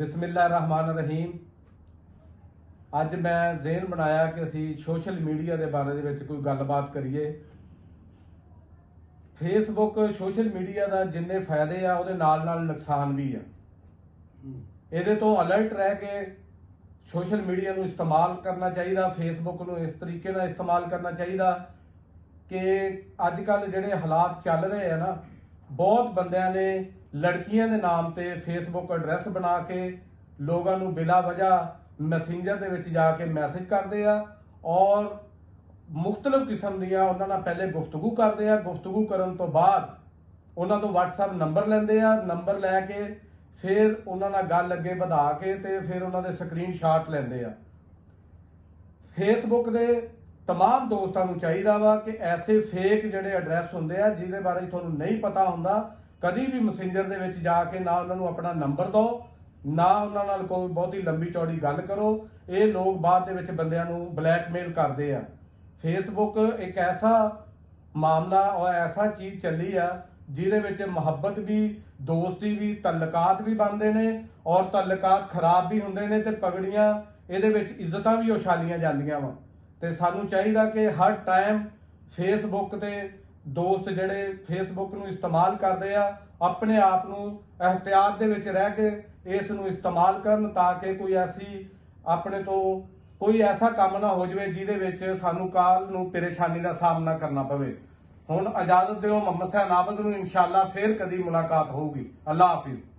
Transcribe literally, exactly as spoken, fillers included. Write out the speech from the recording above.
बिस्मिल्लाहिर्रहमानिर्रहीम। अज मैं ज़हन बनाया कि असी सोशल मीडिया के बारे में कोई गलबात करिए। फेसबुक सोशल मीडिया का जिन्ने फायदे आ उहदे नाल नाल नुकसान भी आ। इहदे तो अलर्ट रह के सोशल मीडिया नूं इस्तेमाल करना चाहिए, फेसबुक नूं इस तरीके नाल इस्तेमाल करना चाहिए कि अजकल जिहड़े हालात चल रहे हैं ना, बहुत बंदियां ने लड़कियां दे नाम ते फेसबुक एड्रैस बना के लोगों नूं बिला वजह मैसेंजर दे विच जाके मैसेज करते हैं और मुख्तलिफ किस्म दियां उन्हां नाल पहले गुफ्तगू करते हैं। गुफ्तगू करन तो बाद उन्हां तो व्हाट्सएप नंबर लैंदे आ, नंबर लैके फिर उन्हां नाल गल अगे वधा के ते फिर उन्हां दे स्क्रीन शॉट लैंदे आ। फेसबुक दे तमाम दोस्तों को चाहिए वा कि ऐसे फेक जिहड़े एड्रैस होंदे आ जिहदे बारे तुहानूं नहीं पता हुंदा, कदी भी मैसेंजर दे विच जाके ना उन्होंने अपना नंबर दो, ना उन्हां नाल कोई बहुती लंबी चौड़ी गल करो। ये लोग बाद दे विच बंदियां नूं ब्लैकमेल करते हैं। फेसबुक एक ऐसा मामला और ऐसा चीज़ चली है जिहदे विच मुहब्बत भी, दोस्ती भी, तल्लकात भी बनते हैं और तल्लकात खराब भी होंदे ने ते पगड़ियां इहदे विच इज्जतां भी उछालियां जांदियां वा। ते सानूं चाहिए कि हर टाइम फेसबुक ते दोस्त जिहड़े फेसबुक नूं इस्तेमाल करते हैं अपने आप नूं एहतियात दे विच रह के इस नूं इस्तेमाल करन ताकि कोई ऐसी अपने तो कोई ऐसा काम ना हो जाए जिहदे विच सानूं काल नूं परेशानी का सामना करना पवे। हुण इजाजत दिओ, मोहम्मद सैन आबद नूं इंशाअल्लाह फिर कदी मुलाकात होगी। अल्लाह हाफिज़।